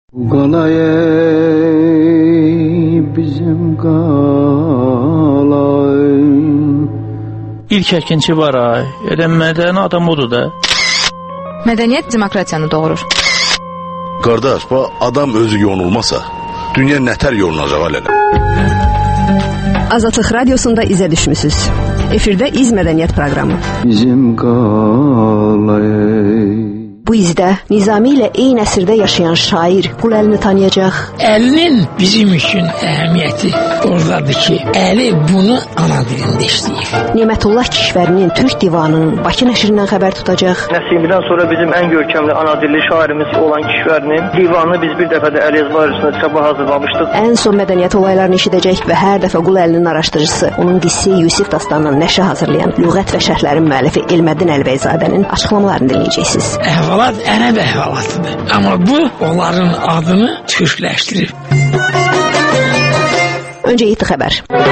Qalay bizim qalay. İlk əkinçi var ay. Mədəni adam odur da. Mədəniyyət demokratiyanı doğurur. Qardaş, bu adam özü yonulmasa, dünya nətər yolunacaq alələ? Azadlıq Radiosunda izə düşmüsünüz. Efirdə İz Mədəniyyət proqramı. Bizim qalay. Bu izdə Nizami ilə eyni əsrdə yaşayan şair Qul Əlini tanıyacaq. Əlinin bizim üçün əhəmiyyəti oradadır ki, Əli bunu ana dilində işləyir. Nemətullah Kişvərinin Türk Divanının Bakı nəşrindən xəbər tutacaq. Nəsimidən sonra bizim ən görkəmli ana dilli şairimiz olan Kişvərinin divanını biz bir dəfə də Əli Yazma üstündə çaba hazırlamışdıq. Ən son mədəniyyət olaylarını eşidəcək və hər dəfə Qul Əlinin araşdırıcısı, onun qissi Yusif dastanının nəşri hazırlayan lüğət və şərhlərin müəllifi Elməddin Əlbəyzadənin açıqlamalarını dinləyəcəksiniz. Əhvalat ərəb əhvalatıdır. Amma bu onların adını türkləşdirib. Öncə yetdi xəbər.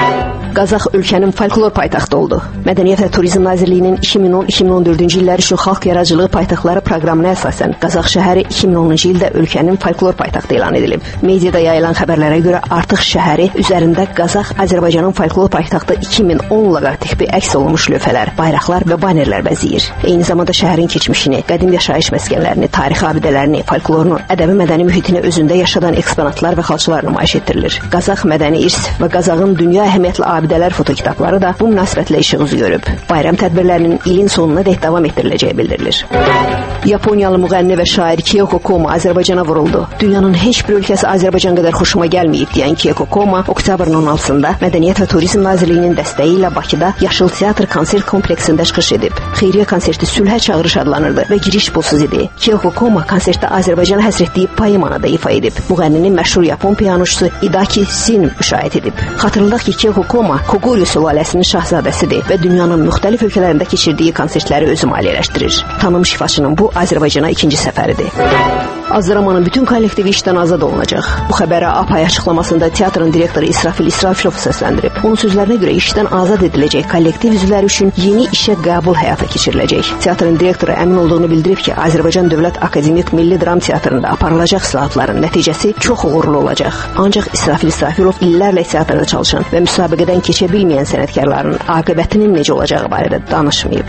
Qazax ölkənin folklor paytaxtı oldu. Mədəniyyət və Turizm Nazirliyinin 2010-2014-cü illər üçün xalq yaradıcılığı paytaxtları proqramına əsasən Qazax şəhəri 2010-cu ildə ölkənin folklor paytaxtı elan edilib. Mediada yayılan xəbərlərə görə artıq şəhəri üzərində Qazax Azərbaycanın folklor paytaxtı 2010 loqotipi əks olunmuş lövhələr, bayraqlar və banerlər bəzəyir. Eyni zamanda şəhərin keçmişini, qədim yaşayış məskənlərini, tarixi abidələrini, folklorunu, ədəbi-mədəni mühitini özündə yaşadan eksponatlar və xalçalar nümayiş etdirilir. Qazax mədəni irs və Qazaxın dünya əhəmiyyətli abidələr fotokitabları da bu münasibətlə işıq üzü görüb. Bayram tədbirlərinin ilin sonuna dək davam etdiriləcəyi bildirilir. Yaponiyalı müğənni və şair Kyoko Koma Azərbaycana vuruldu. Dünyanın heç bir ölkəsi Azərbaycan qədər xoşuma gəlməyib deyən Kyoko Koma oktyabrın 16-sında Mədəniyyət və Turizm Nazirliyinin dəstəyi ilə Bakıda Yaşıl Teatr konsert kompleksində çıxış edib. Xeyriyyə konserti Sülhə Çağırış adlanırdı və giriş pulsuz idi. Kyoko Koma konsertdə Azərbaycana həsr etdiyi poemanı da ifa edib. Müğənninin məşhur Yapon pianoşusu Hidaki Sin müşahidə edib. Xatırladaq ki, Kyoko Koma Koguryo sülaləsinin şahzadəsidir və dünyanın müxtəlif ölkələrində keçirdiyi konsertləri özü maliyyələşdirir. Tanınmış şifaçının bu Azərbaycana ikinci səfəridir. Azdramanın bütün kollektivi işdən azad olunacaq. Bu xəbərə APAY açıqlamasında teatrın direktoru İsrafil İsrafilov səsləndirib. Onun sözlərinə görə işdən azad ediləcək kollektiv üzvləri üçün yeni işə qəbul həyata keçiriləcək. Teatrın direktoru əmin olduğunu bildirib ki, Azərbaycan Dövlət Akademik Milli Dram Teatrında aparılacaq islahatların nəticəsi çox uğurlu olacaq. Ancaq İsrafil İsrafilov illərlə teatrda çalışan və müsabiqədən keçə bilməyən sənətkarların aqibətinin necə olacağı barədə danışmayıb.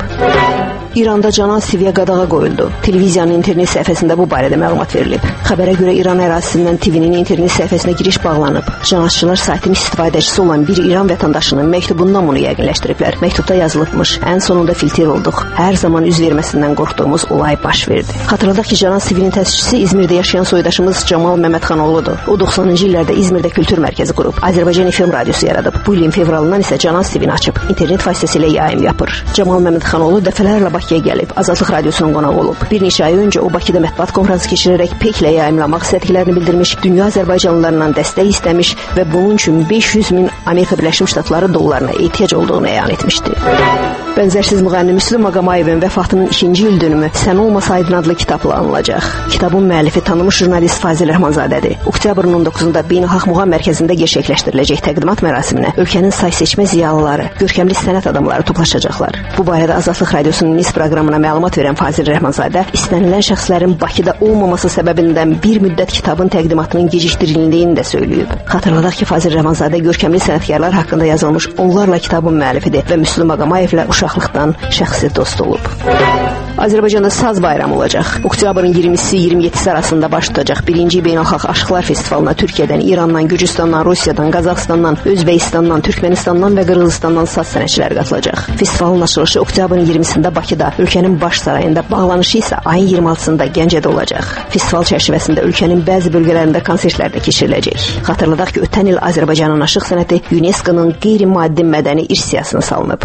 İranda Canal TV-yə qadağa qoyuldu. Televiziyanın internet səhifəsində bu barədə məlumat verilib. Xəbərə görə İran ərazisindən TV-nin internet səhifəsinə giriş bağlanıb. Janalçılar saytın istifadəçisi olan bir İran vətəndaşının məktubundan bunu yəqinləşdiriblər. Məktubda yazılıbmış: ən sonunda filtr olduq. Hər zaman üz verməsindən qorxduğumuz olay baş verdi. Xatırladaq ki, Canal TV-nin təsisçisi İzmirdə yaşayan soydaşımız Camal Məmmədxanoğludur. O 90-cı illərdə İzmirdə kültür mərkəzi qurub, Azərbaycan FM radiosu yaradıb. Bu ilin fevralından isə Canal TV-ni açıb, internet vasitəsilə yayım yapır. Camal Məmmədxanoğlu dəfələrlə Bakıya gəlib, Azadlıq Radiosunun qonağı olub. Bir neçə ay öncə o Bakıda mətbuat konfransı keçirərək PEK-lə yayımlamaq istədiklərini bildirmiş, dünya Azərbaycanlılarından dəstək istəmiş və bunun üçün 500 min Amerika Birləşmiş Ştatları dollarına ehtiyac olduğunu əyan etmişdi. Bənzərsiz müğənni Müslüm Maqamayevin vəfatının 2-ci il dönümü Sən olmasaydın adlı kitabla anılacaq. Kitabın müəllifi tanınmış jurnalist Fazil Rəhmanzadədir. Oktyabrın 19-da Beynəlxalq Muğam Mərkəzində gerçəkləşdiriləcək təqdimat mərasiminə ölkənin say-seçmə ziyalıları, görkəmli sənət adamları toplaşacaqlar. Bu barədə Azadlıq Radiosunun NİS proqramına məlumat verən Fazil Rəhmanzadə istənilən şəxslərin Bakıda olmaması səbəbindən bir müddət kitabın təqdimatının gecikdirildiyini də söyləyib. Xatırladaq ki, Fazil Rəhmanzadə görkəmli sənətkarlar haqqında yazılmış onlarla kitabın müəllifidir və Müslüm Maqamayevlə uşaqlıqdan şəxsi dost olub. Azərbaycanda Saz bayramı olacaq. Oktyabrın 20-si 27-si arasında baş tutacaq 1-ci Beynəlxalq Aşıqlar Festivalına Türkiyədən, İrandan, Gürcüstandan, Rusiyadan, Qazaxıstandan, Özbəkistandan, Türkmenistandan və Qırğızıstandan saz sənətçiləri qatılacaq. Festivalın açılışı oktyabrın 20-sində Bakıda, ölkənin baş sarayında, bağlanışı isə ayın 26-sında Gəncədə olacaq. Festival çərçivəsində ölkənin bəzi bölgələrində konsertlər də keçiriləcək. Xatırladaq ki, ötən il Azərbaycanın aşıq sənəti UNESCO-nun qeyri-maddi mədəni irs siyahısına salınıb.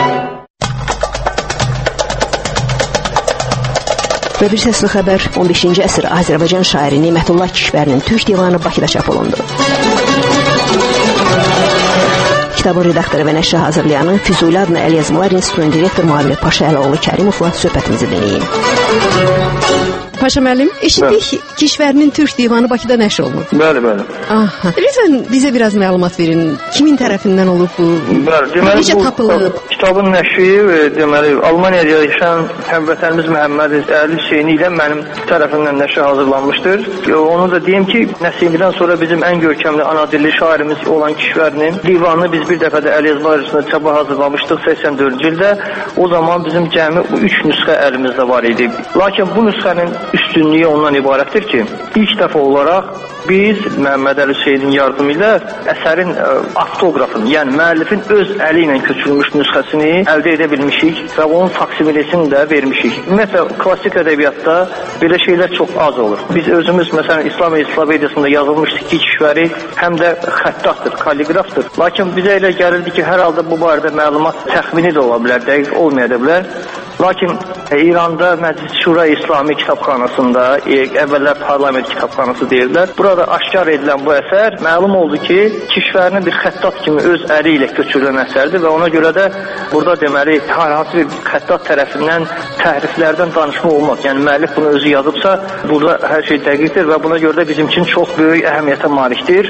Və bir səsli xəbər, 15-ci əsr Azərbaycan şairi Nemətullah Kişvərinin Türk Divanı Bakıda çap olundu. Kitabın redaktoru və nəşri hazırlayanı Füzuli adına Əl Yazmalar İnstitutunun direktor müavini Paşa Əloğlu Kərimovla söhbətimizi dinləyin. Paşa müəllim, eşitdik Kişvərinin Türk Divanı Bakıda nəşr olunub. Bəli, bəli. Aha. Lütfən bizə biraz məlumat verin. Kimin tərəfindən olub bu? Bəli, deməli necə tapılıb? Kitabın nəşri deməli Almaniyada yaşayan həmvətənimiz Məhəmməd Əli Hüseyni ilə mənim tərəfimdən nəşr hazırlanmışdır. Onu da deyim ki, Nəsimidən sonra bizim ən görkəmli ana dilli şairimiz olan Kişvərinin divanını biz bir dəfə də Əliyev Varisində çapa hazırlamışdıq 84-cü ildə. O zaman bizim cəmi 3 nüsxə əlimizdə var idi. Lakin bu nüsxənin üstünlüyü ondan ibarətdir ki, ilk dəfə olaraq biz Məhəmməd Əli Hüseynin yardımı ilə əsərin avtografını, yəni müəllifin öz əli ilə köçürülmüş nüsxəsini əldə edə bilmişik və onun faksimilesini də vermişik. Ümumiyyətlə, klassik ədəbiyyatda belə şeylər çox az olur. Biz özümüz, məsələn, İslam Ensiklopediyasında yazılmışdıq ki, Kişvəri həm də xəttatdır, kalligrafdır. Lakin bizə elə gəlirdi ki, hər halda bu barədə məlumat təxmini də ola bilər, dəqiq olmaya da bilər. Lakin İranda Məclis Şura İslami Kitabxanasında, əvvəllər Parlament Kitabxanası deyirlər. Burada aşkar edilən bu əsər məlum oldu ki, Kişvərinin bir xəttat kimi öz əli ilə köçürülən əsərdir və ona görə də burada deməli hər hansı bir xəttat tərəfindən təhriflərdən danışma olmaz. Yəni müəllif bunu özü yazıbsa, burada hər şey dəqiqdir və buna görə də bizim üçün çox böyük əhəmiyyətə malikdir.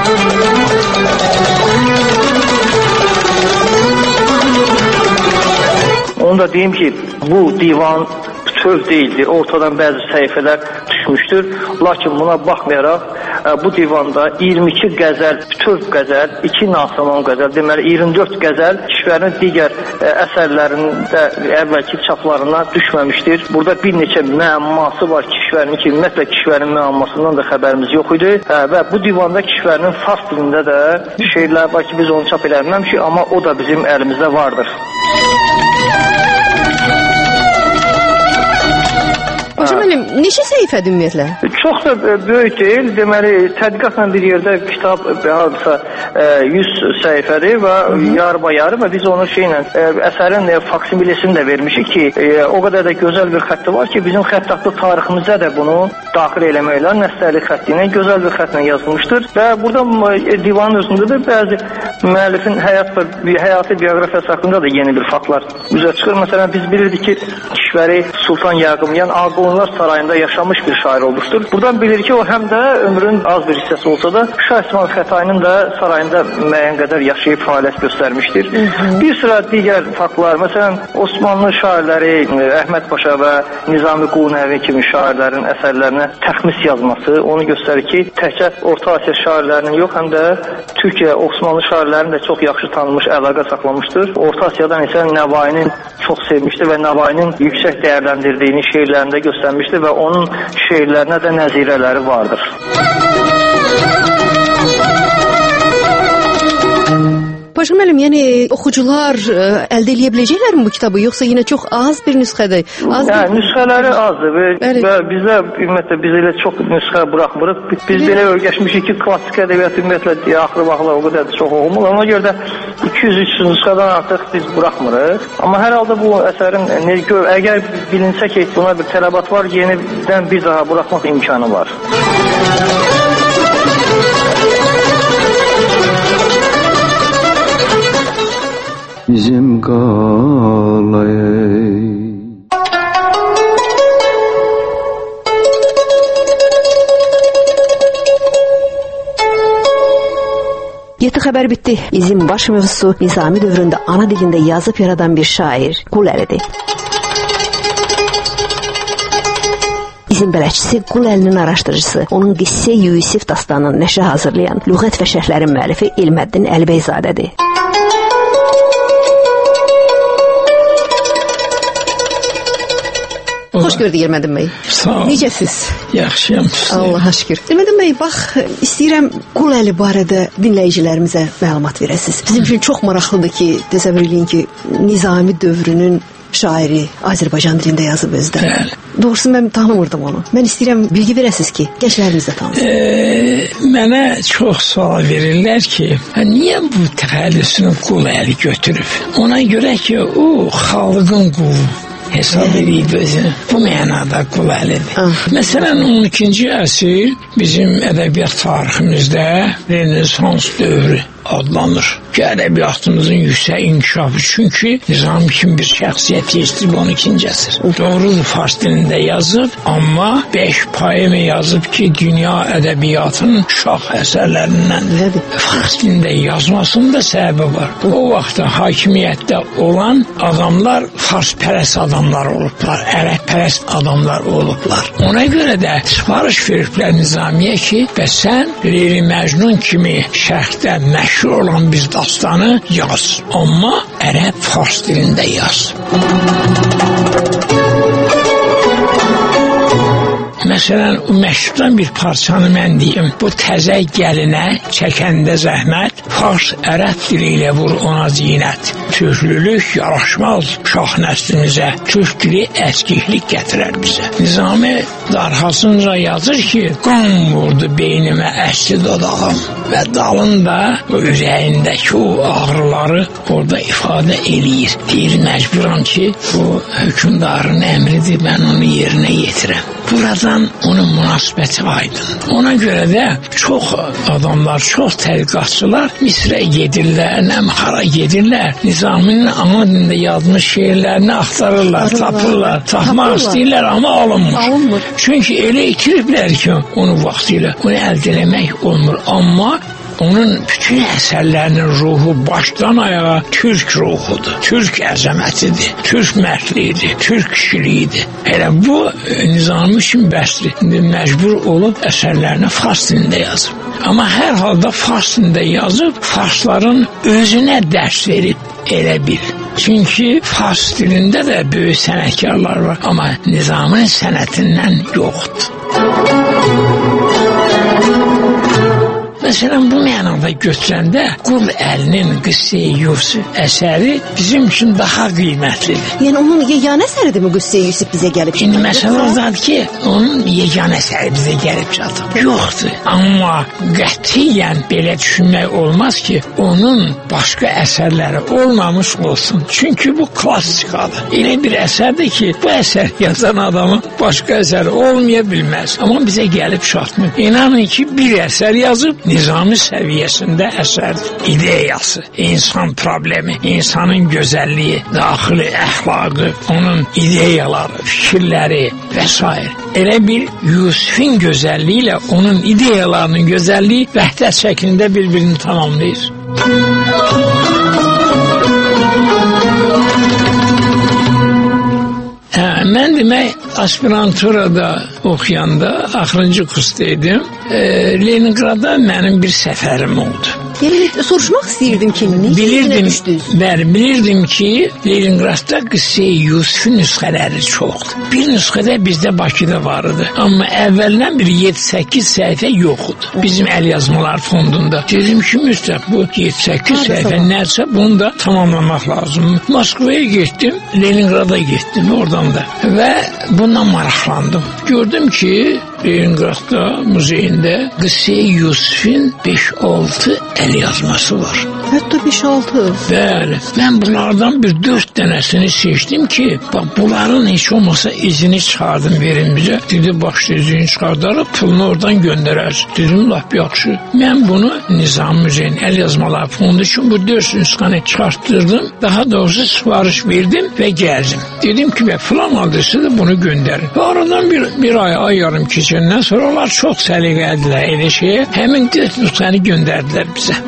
Onu da deyim ki, bu divan bütöv deyildir. Ortadan bəzi səhifələr düşmüşdür. Lakin buna baxmayaraq bu divanda 22 qəzəl, bütöv qəzəl, 2 nasaman qəzəl, deməli 24 qəzəl Kişvərin digər əsərlərində əvvəlki çaplarına düşməmişdir. Burada bir neçə müəmması var Kişvərin ki, ümumiyyətlə Kişvərin müəmmasından da xəbərimiz yox idi və bu divanda Kişvərinin fars dilində də şeirlər var ki, biz onu çap eləməmişik, amma o da bizim əlimizdə vardır. Paşa müəllim, neçə səhifədir ümumiyyətlə? Çox da böyük deyil. Deməli, tədqiqatla bir yerdə kitab hardasa 100 səhifədir və yarı-bayarı və biz onu əsərin faksimilesini də vermişik ki, o qədər də gözəl bir xətti var ki, bizim xəttatlıq tariximizə də bunu daxil eləməklə, nəstərlik xətti ilə gözəl bir xətlə yazılmışdır və burada divanın özündə də bəzi müəllifin həyatı bioqrafiyası haqqında da yeni bir faktlar üzə çıxır. Məsələn, biz bilirdik ki, Kişvəri Sultan Yaqub, yəni Ağqoyunlar sarayında yaşamış bir şair olmuşdur. Buradan bilir ki, o həm də ömrün az bir hissəsi olsa da Şah İsmail Xətainin də sarayında müəyyən qədər yaşayıb fəaliyyət göstərmişdir. Bir sıra digər faktlar, məsələn, Osmanlı şairləri Əhməd Paşa və Nizami Qunəvi kimi şairlərin əsərlərinə təxmis yazması onu göstərir ki, təkcə Orta Asiya şairlərinin yox, həm də Türkiyə, Osmanlı şairlərinin də çox yaxşı tanınmış əlaqə saxlamışdır. Orta Asiyadan isə Nəvainin çox sevmişdir və Nəvainin yüksək dəyərləndirdiyini şeirlərində göstərmişdir və onun şeirlərinə də nəzirələri vardır. Paşa müəllim, yəni oxucular əldə edə biləcəklərmi bu kitabı, yoxsa yenə çox az bir nüsxədir? Nüsxələri azdır və bizə ümumiyyətlə biz elə çox nüsxə buraxmırıq. Biz belə öyrəşmişik ki, klassik ədəbiyyat ümumiyyətlə axırı vaxtlar o qədər çox oxumur. Ona görə də 200-300 nüsxədən artıq biz buraxmırıq. Amma hər halda bu əsərin əgər bilinsə ki, buna bir tələbat var, yenidən bir daha buraxmaq imkanı var. Bizim qalay. Yeti xəbər bitdi. İzin baş mövzusu Nizami dövründə ana dilində yazıb yaradan bir şair Qul Əlidir. İzin bələdçisi Qul Əlinin araşdırıcısı, onun Qissə Yusif dastanını nəşə hazırlayan lüğət və şərhlərin müəllifi İlməddin Əlibəyzadədir. Xoş gördük İlməddin bəy. Sağ ol. Necəsiz? Yaxşıyam. Allaha şükür. İlməddin bəy, bax, istəyirəm Qul Əli barədə dinləyicilərimizə məlumat verəsiniz. Bizim üçün çox maraqlıdır ki, təsəvvür eləyin ki, Nizami dövrünün şairi Azərbaycan dilində yazıb özdə. Doğrusu mən tanımırdım onu. Mən istəyirəm bilgi verəsiniz ki, gənclərimiz də tanısın. Mənə çox sual verirlər ki, niyə bu təxəllüsünü Qul Əli götürüb? Ona görə ki, o xalqın qulu hesab edib özünü. Bu mənada Qul Əlidir. Məsələn, 12-ci əsr bizim ədəbiyyat tariximizdə Renesans dövrü adlanır. Ədəbiyyatımızın yüksək inkişafı çünki Nizami kimi bir şəxsiyyət yetişdirib 12-ci əsr. Doğrudur, fars dilində yazıb, amma 5 poema yazıb ki, dünya ədəbiyyatının şah əsərlərindən fars dilində yazmasının da səbəbi var. O vaxtda hakimiyyətdə olan adamlar farspərəst adamlar olublar, ərəbpərəst adamlar olublar. Ona görə də sifariş veriblər Nizamiyə ki, və sən Leyli Məcnun kimi şərqdə məşhur olan bir dastanı yaz, amma ərəb fars dilində yaz. Məsələn, o məşhurdan bir parçanı mən deyim. Bu təzə gəlinə çəkəndə zəhmət, fars ərəb dili ilə vur ona zinət. Türklülük yaraşmaz şah nəslimizə, türk dili əskiklik gətirər bizə. Nizami darxasınca yazır ki, qan vurdu beynimə əsli dodağım və dalında o ürəyindəki o ağrıları orada ifadə eləyir. Deyir, məcburam ki, bu hökümdarın əmridir, mən onu yerinə yetirəm. Buradan onun münasibəti aydın. Ona görə də çox adamlar, çox tədqiqatçılar Misrə gedirlər, Nəmxara gedirlər. Nizaminin ana dilində yazmış şeirlərini axtarırlar, tapırlar. Tapmaq istəyirlər, amma alınmır. Çünki elə itiriblər ki, onu vaxtilə onu əldə eləmək olmur. Amma onun bütün əsərlərinin ruhu başdan ayağa türk ruhudur. Türk əzəmətidir, türk mərdliyidir, türk kişiliyidir. Elə bu Nizami üçün bəsdir. Məcbur olub əsərlərini fars dilində yazıb. Amma hər halda fars dilində yazıb, farsların özünə dərs verib elə bil. Çünki fars dilində də böyük sənətkarlar var, amma Nizaminin sənətindən yoxdur. Məsələn, bu mənada götürəndə Qul Əlinin Qıssə-i Yusuf əsəri bizim üçün daha qiymətlidir. Yəni, onun yeganə əsəridir mi Qıssə-i Yusuf bizə gəlib? İndi məsələ odadır ki, onun yeganə əsəri bizə gəlib çatıb. Yoxdur. Amma qətiyyən belə düşünmək olmaz ki, onun başqa əsərləri olmamış olsun. Çünki bu klassikadır. Elə bir əsərdir ki, bu əsər yazan adamın başqa əsəri olmaya bilməz. Amma bizə gəlib çatmır. İnanın ki, bir əsər yazıb, Nizami səviyyəsində əsərdir. İdeyası, insan problemi, insanın gözəlliyi, daxili əxlaqı, onun ideyaları, fikirləri və s. Elə bir Yusufin gözəlliyi ilə onun ideyalarının gözəlliyi vəhdət şəklində bir-birini tamamlayır. Mən demək, aspiranturada oxuyanda, axırıncı kursdaydım, Leningrada mənim bir səfərim oldu. Yəni, soruşmaq istəyirdim ki, bilirdim ki, Leningradda Qıssə-i Yusufun nüsxələri çoxdur. Bir nüsxədə bizdə Bakıda vardı. Amma əvvəldən bir 7-8 səhifə yoxdur. Bizim əl yazmalar fondunda. Dedim ki, müstəq, bu 7-8 səhifə nədirsə, bunu da tamamlamaq lazım. Moskvaya getdim, Leningrada getdim, oradan da. Və bundan maraqlandım. Gördüm ki, Leningradda muzeyində Qıssə-i Yusufun 5-6 əl yazması var. Hətta 5-6. Bəli. Mən bunlardan bir 4 dənəsini seçdim ki, bax, bunların heç olmasa izini çıxardım verin bizə. Dedi, başda izini çıxardarıq, pulunu oradan göndərər. Dedim, lap yaxşı. Mən bunu Nizami Müzeyinin əl yazmaları fondu üçün bu 4 nüsxəni çıxartdırdım. Daha doğrusu sifariş verdim və gəldim. Dedim ki, filan adresi de bunu gönderin. Və aradan bir ay yarım keçəndən sonra onlar çox səliqəlilər elə şeyə. Həmin 4 nüsxəni göndərdilər bizə.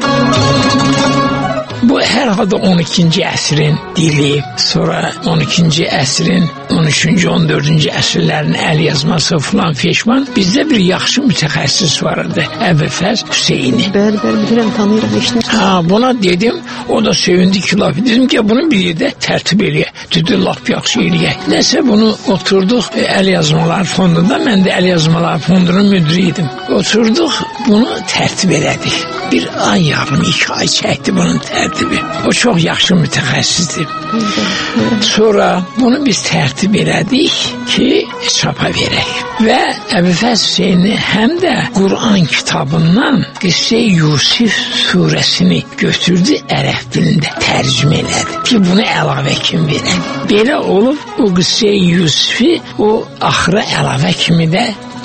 Bu hər halda 12-ci əsrin dili, sonra 12-ci əsrin 13-cü, 14-cü əsrlərin əl yazması filan feşman. Bizdə bir yaxşı mütəxəssis var idi, Əbülfəz Hüseyni. Bəli, bilirəm, tanıyıram, eşitmişəm. Buna dedim, o da sevindi ki, laf. Dedim ki, bunu bir yerdə tərtib eləyək. Dedi, laf yaxşı eləyək. Nəsə bunu oturduq əl yazmalar fondunda, mən də əl yazmalar fondunun müdürü idim. Oturduq, bunu tərtib elədik. Bir ay yarım, 2 ay çəkdi bunun tərtibi. O çox yaxşı mütəxəssisdir. Sonra bunu biz tərtib elədik ki, çapa verək. Və Əbülfəz Hüseyni həm də Quran kitabından Qıssə-i Yusuf surəsini götürdü, ərəb dilində tərcümə elədi ki, bunu əlavə kimi verək. Belə olub, o Qıssə-i Yusufi o axıra əlavə kimi də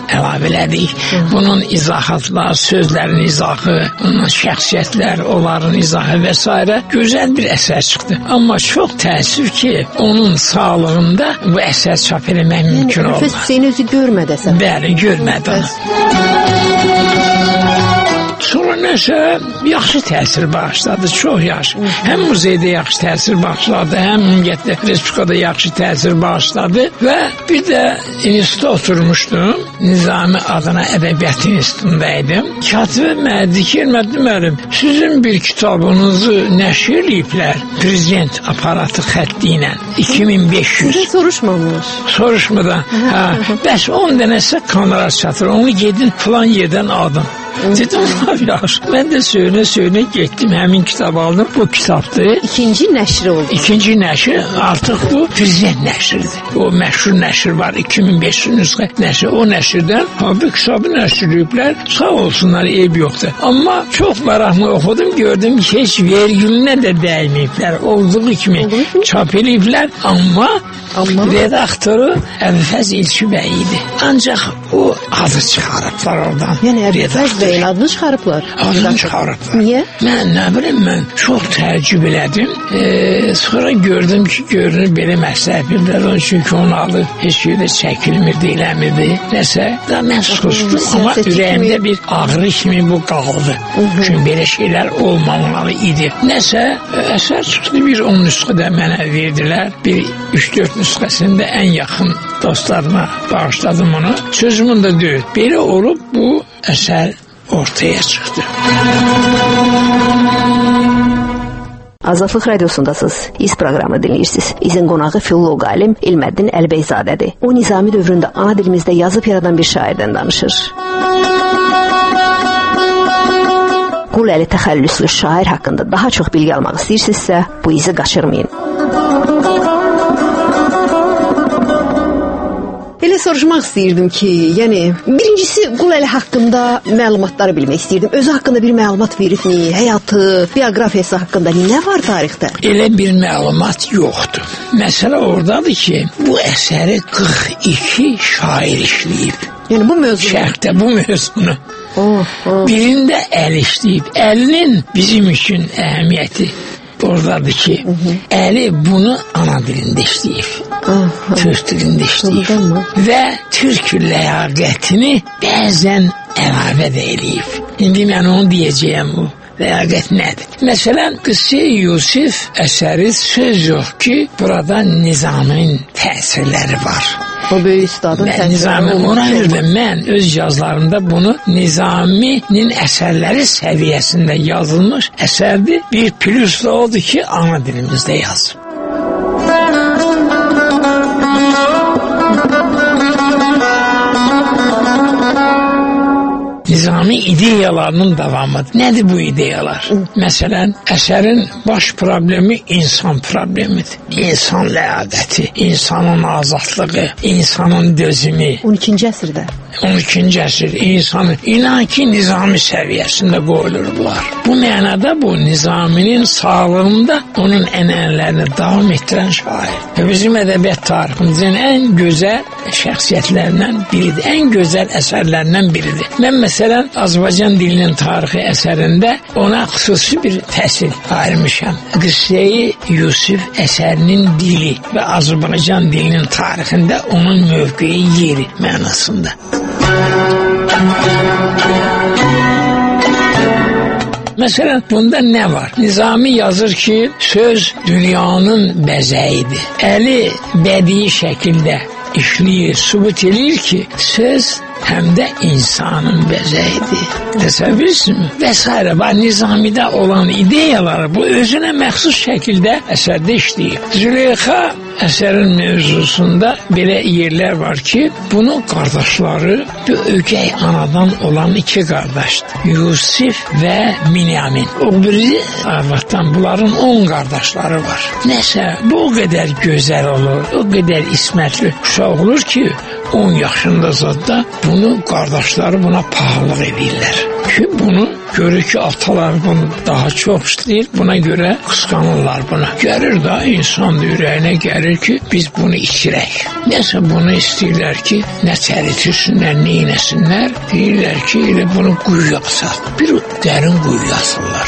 əlavə elədik. Bunun izahatlar, sözlərin izahı, onun şəxsiyyətlər, onların izahı və s. gözəl bir əsər çıxdı. Amma çox təəssüf ki, onun sağlığında bu əsər çap eləmək mümkün olmaz. Rüfət Hüseyin özü görmədi əsər. Bəli, görmədi onu. Sonra nəsə yaxşı təsir bağışladı, çox yaxşı. Həm muzeydə yaxşı təsir bağışladı, həm ümumiyyətlə Respublikada yaxşı təsir bağışladı və bir də institutda oturmuşdum. Nizami adına Ədəbiyyat İnstitutunda idim. Katibə mənə dedi ki, müəllim, sizin bir kitabınızı nəşr eləyiblər prezident aparatı xətti ilə 2500. Sizə soruşmamış. Soruşmadan. Bəs 10 dənəsə kamerar çatır, onu gedin filan yerdən aldım. Dedim, yaxşı. Mən də söynə getdim, həmin kitabı aldım. Bu kitabdır. İkinci nəşri oldu. İkinci nəşr artıq bu prezident nəşridir. O məşhur nəşr var, 2500 nüsxə nəşr. O nəşrdən bu kitabı nəşrləyiblər. Sağ olsunlar, eyb yoxdur. Amma çox maraqlı oxudum, gördüm ki, heç vergülünə də dəyməyiblər. Olduğu kimi çap eləyiblər. Amma redaktoru Əbülfəz İlçi bəy idi. Ancaq o adı çıxarıblar oradan. Yəni Əbülfəz bəyin adını çıxarıblar. Adını çıxarıblar. Niyə? Mən nə bilim, mən çox təəccüb elədim. Sonra gördüm ki, görünür belə məsləhət bildirlər. Onun çünki onun adı heç yerdə çəkilmirdi, eləmirdi. Nəsə, da mən susdum. Amma ürəyimdə bir ağrı kimi bu qaldı. Çünki belə şeylər olmamalı idi. Nəsə, əsər çıxdı, bir 10 nüsxə də mənə verdilər. Bir 3-4 nüsxəsində ən yaxın dostlarıma bağışladım onu. Sözümün də deyil. Belə olub bu əsər ortaya çıxdı. Azadlıq Radiosundasınız. İz proqramı dinləyirsiniz. İzin qonağı filoloq alim İlməddin Əlbəyzadədir. O, Nizami dövründə ana dilimizdə yazıb yaradan bir şairdən danışır. Qul Əli təxəllüslü şair haqqında daha çox bilgi almaq istəyirsinizsə, bu izi qaçırmayın. Elə soruşmaq istəyirdim ki, yəni birincisi Qul Əli haqqında məlumatları bilmək istəyirdim. Özü haqqında bir məlumat veribmi? Həyatı, bioqrafiyası haqqında nə var tarixdə? Elə bir məlumat yoxdur. Məsələ oradadır ki, bu əsəri 42 şair işləyib. Yəni bu mövzunu? Şərqdə bu mövzunu. Birində Əli işləyib. Əlinin bizim üçün əhəmiyyəti oradadır ki, Əli bunu ana dilində işləyib. Türk dilində işləyib. Və Türk ləyaqətini bəzən əlavə də eləyib. İndi mən onu deyəcəyəm, bu ləyaqət nədir? Məsələn, Qıssə-i Yusif əsəri söz yox ki, burada Nizaminin təsirləri var. O böyük üstadın təsirləri var. Mən öz yazılarımda bunu Nizaminin əsərləri səviyyəsində yazılmış əsərdir. Bir plusla oldu ki, ana dilimizdə yazıb. Nizami ideyalarının davamıdır. Nədir bu ideyalar? Məsələn, əsərin baş problemi insan problemidir. İnsan ləyaqəti, insanın azadlığı, insanın dözümü. 12-ci əsrdə. 12-ci əsr insanı inan ki, Nizami səviyyəsində qoyulur bunlar. Bu mənada bu Nizaminin sağlığında onun ənənələrini davam etdirən şair. Və bizim ədəbiyyat tariximizin ən gözəl şəxsiyyətlərindən biridir, ən gözəl əsərlərindən biridir. Mən məsələn Azərbaycan dilinin tarixi əsərində ona xüsusi bir təhsil ayırmışam. Qıssə-i Yusif əsərinin dili və Azərbaycan dilinin tarixində onun mövqeyi, yeri mənasında. Məsələn, bunda nə var? Nizami yazır ki, söz dünyanın bəzəyidir. Əli bədii şəkildə işləyir, sübut edir ki, söz həm də insanın bəzəyidir. Təsəvvürsünüz? Və s. Nizamidə olan ideyaları bu özünə məxsus şəkildə əsərdə işləyir. Züleyxa əsərin mövzusunda belə yerlər var ki, bunun qardaşları bu ögey anadan olan iki qardaşdır. Yusif və Binyamin. O biri arvaddan bunların 10 qardaşları var. Nəsə, bu o qədər gözəl olur, o qədər ismətli uşaq olur ki, 10 yaşında zadda bunu bunu qardaşları buna pahalıq edirlər. Ki bunu görür ki, atalar bunu daha çox istəyir, buna görə qısqanırlar buna. Gəlir da insan ürəyinə gəlir ki, biz bunu içirək. Nəsə bunu istəyirlər ki, nə çəritirsinlər, nə inəsinlər, deyirlər ki, elə bunu quyuya qısaq. Bir dərin quyuya asırlar.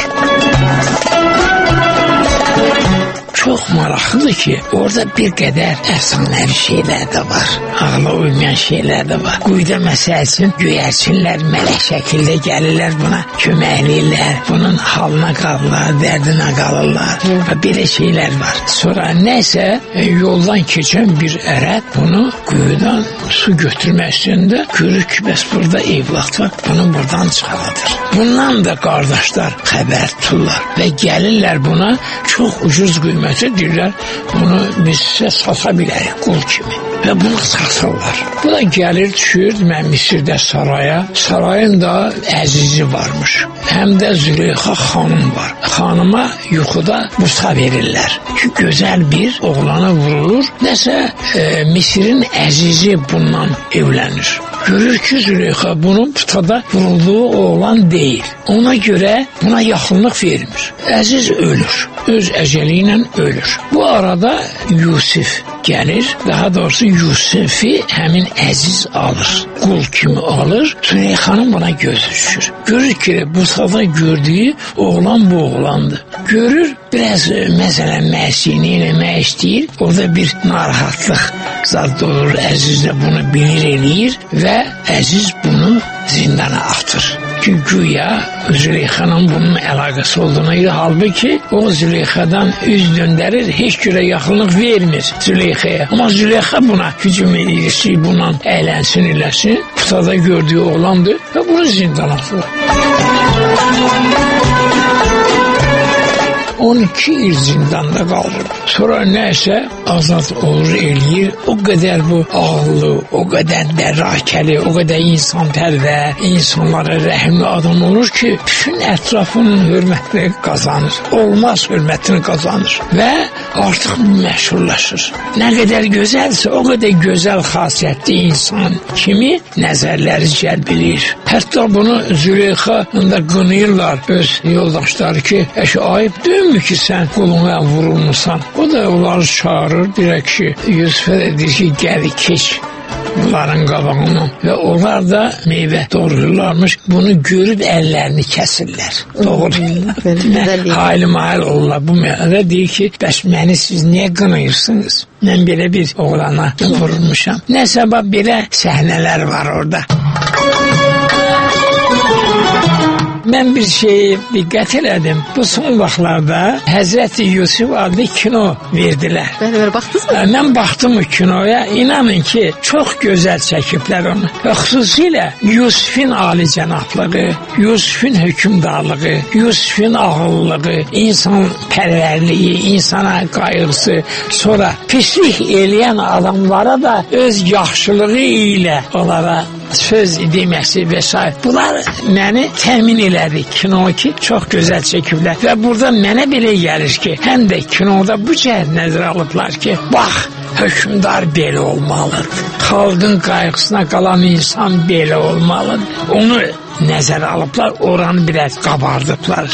Çox maraqlıdır ki, orada bir qədər əfsanəvi şeylər də var. Ağla uymayan şeylər də var. Quyuda məsəl üçün göyərçinlər mələk şəkildə gəlirlər buna, köməkləyirlər. Bunun halına qalırlar, dərdinə qalırlar. Və belə şeylər var. Sonra nəysə yoldan keçən bir ərəb bunu quyudan su götürmək üstündə görür ki, bəs burada evlat var, bunu buradan çıxardır. Bundan da qardaşlar xəbər tuturlar və gəlirlər buna çox ucuz qiymət deyirlər, bunu biz sizə sata bilərik qul kimi və bunu satırlar. Bu da gəlir, düşür Misirdə saraya. Sarayın da əzizi varmış. Həm də Züleyxa xanım var. Xanıma yuxuda busa verirlər ki, gözəl bir oğlanı vurulur. Nəsə Misirin əzizi bundan evlənir. Görür ki, Züleyxa bunun butada vurulduğu oğlan deyil. Ona görə buna yaxınlıq vermir. Əziz ölür. Öz əcəli ilə ölür. Bu arada Yusif gəlir, daha doğrusu Yusifi həmin əziz alır. Qul kimi alır. Züleyxanın buna gözü düşür. Görür ki, bu sırada gördüyü oğlan bu oğlandır. Görür, biraz məsələn məsini eləmək istəyir. Orada bir narahatlıq zad olur. Əziz də bunu bilir eləyir və Əziz bunu zindana atır. Ki güya Züleyxanın bunun əlaqəsi olduğuna görə, halbuki o Züleyxadan üz döndərir, heç görə yaxınlıq vermir Züleyxaya. Amma Züleyxa buna hücum edir ki, bundan əylənsin, eləsin. Putada gördüyü oğlandır və bunu zindana atır. 12 il zindanda qalır. Sonra nəysə azad olur, eləyir. O qədər bu ağıllı, o qədər dərrakəli, o qədər insanpərvər, insanlara rəhimli adam olur ki, bütün ətrafının hörmətini qazanır. Olmaz hörmətini qazanır və artıq məşhurlaşır. Nə qədər gözəlsə, o qədər gözəl xasiyyətli insan kimi nəzərləri cəlb edir. Hətta bunu Züleyxa da qınayırlar öz yoldaşları ki, ayıb deyilmi ki, sən quluna vurulmuşsan. O da onları çağırır, deyir ki, Yusuf'a deyir ki, gəl keç bunların qabağından və onlar da meyvə doğrayırlarmış. Bunu görüb əllərini kəsirlər. Doğru. Hayli-mahil olurlar. Bu meyvədə deyir ki, bəs məni siz niyə qınayırsınız? Mən belə bir oğlana vurulmuşam. Nə səbəb belə səhnələr var orada. Mən bir şeyi diqqət elədim. Bu son vaxtlarda Həzrəti Yusuf adlı kino verdilər. Bəli, baxdınız mı? Mən baxdım o kinoya. İnanın ki, çox gözəl çəkiblər onu. Və xüsusilə Yusufin alicənablığı, Yusufin hökmdarlığı, Yusufin ağıllılığı, insan pərvərliyi, insana qayğısı, sonra pislik eləyən adamlara da öz yaxşılığı ilə onlara söz deməsi və s. Bunlar məni təmin elədi kino ki, çox gözəl çəkiblər. Və burada mənə belə gəlir ki, həm də kinoda bu cəhət nəzərə alıblar ki, bax, hökmdar belə olmalıdır. Xalqın qayğısına qalan insan belə olmalıdır. Onu nəzərə alıblar, oranı biraz qabardıblar.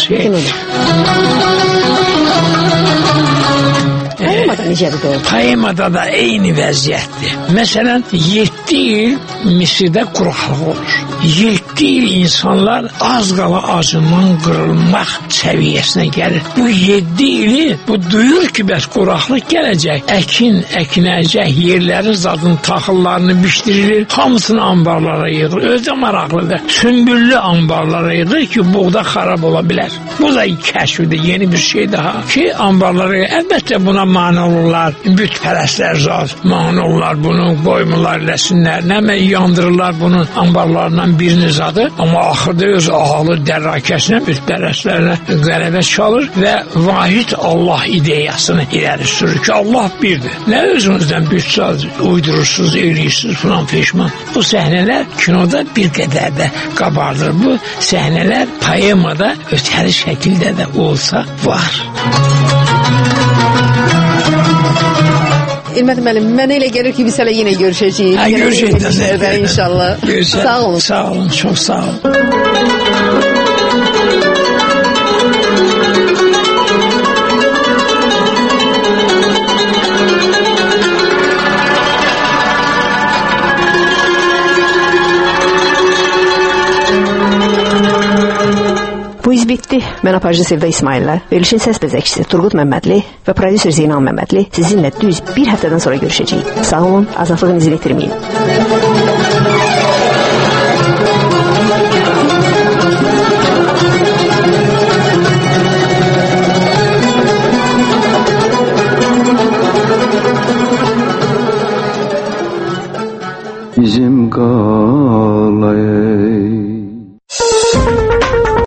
Poemada necədir doğru? Poemada da eyni vəziyyətdir. Məsələn, 7 il Misirdə quraqlıq olur. 7 il insanlar az qala acından qırılmaq səviyyəsinə gəlir. Bu 7 ili bu duyur ki, bəs quraqlıq gələcək. Əkinəcək, yerlərin zadın taxıllarını bişdirilir, hamısını ambarlara yığır. Özdə maraqlıdır. Sümbüllü ambarlara yığır ki, buğda xarab ola bilər. Bu da kəşfdir, yeni bir şey daha. Ki, ambarlara yığır. Əlbəttə buna mane olurlar. Bütpərəstlər zat mane olurlar bunu, qoymurlar eləsinlər. Nəmə yandırırlar bunun ambarlarından birini zadı. Amma axırda öz ağalı dərrakəsinə, bütpərəstlərlə qələbə çalır və vahid Allah ideyasını irəli sürür ki, Allah birdir. Nə özünüzdən büt zat uydurursunuz, eləyirsiniz falan peşman. Bu səhnələr kinoda bir qədər də qabardır. Bu səhnələr poemada ötəri şəkildə də olsa var. İlmət müəllim, mənə elə gəlir ki, biz hələ yenə görüşəcəyik. Görüşəcəyik inşallah. Sağ olun. Sağ olun, çox sağ olun. Bu iz bitdi. Mən aparıcı Sevda İsmaillə, verilişin səs bəzəkçisi Turqut Məmmədli və prodüser Zeynal Məmmədli sizinlə düz bir həftədən sonra görüşəcəyik. Sağ olun, azadlığınızı itirməyin. Bizim qalay